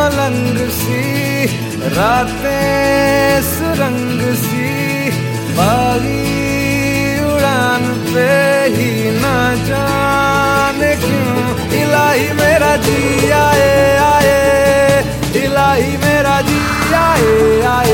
मलंग सी, रातें सुरंग सी, बागी उड़ान पे ही ना जाने क्यों इलाही मेरा जी आए आए, इलाही मेरा जी आए आए।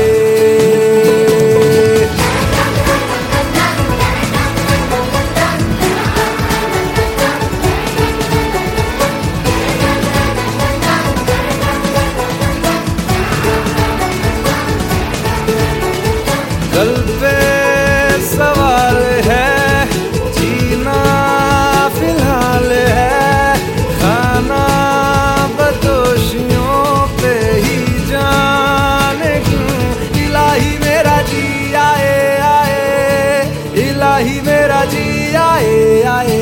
कल पे सवाल है, जीना फिलहाल है, खाना बदोशियों पे ही जाने क्यों इलाही मेरा जी आए आए, इलाही मेरा जी आए आए।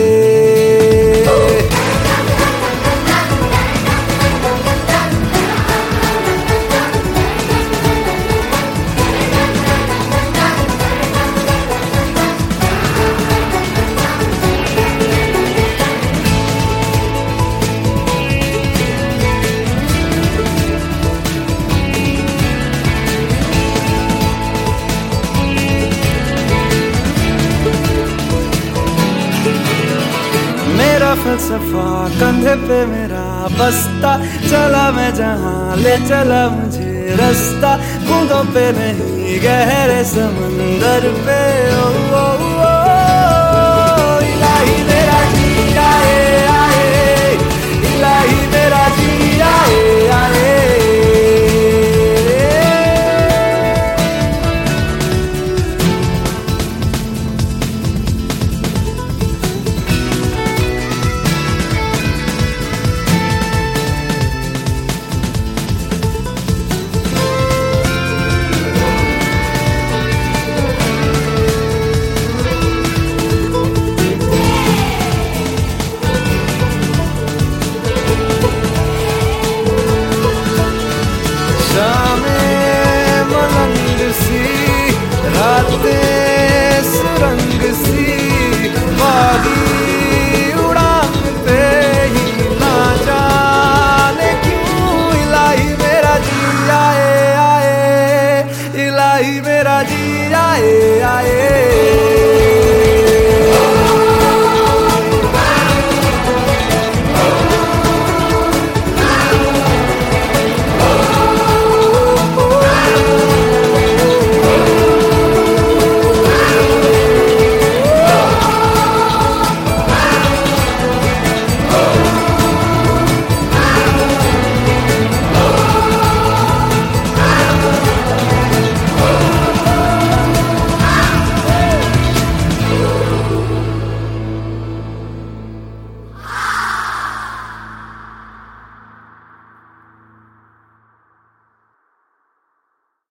मेरा फलसफा कंधे पे मेरा बस्ता, चला मैं जहां ले चला मुझे रास्ता, बूंदों पे नहीं गहरे समंदर पे ओ, ओ,